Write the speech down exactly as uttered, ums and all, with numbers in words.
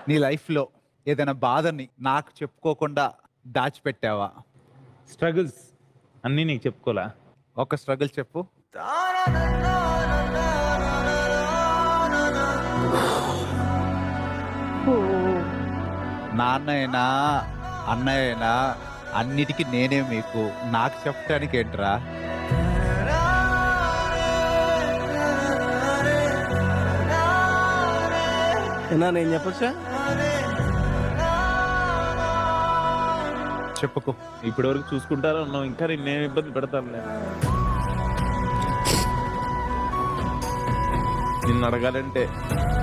నీ లైఫ్‌లో ఏదైనా బాధని నాకు చెప్పుకోకుండా దాచిపెట్టావా? స్ట్రగుల్స్ అన్నీ నీకు చెప్పుకోలా? ఒక స్ట్రగుల్ చెప్పు. నాన్న అయినా, అన్నయ్య అయినా అన్నిటికి నేనే మీకు. నాకు చెప్పటానికి ఏంట్రా? ఏనా నేను చెప్పొచ్చా? చెప్పుకో. ఇప్పటి వరకు చూసుకుంటారా ఉన్నావు, ఇంకా నేను ఇబ్బంది పెడతానులే. నిన్ను అడగాలంటే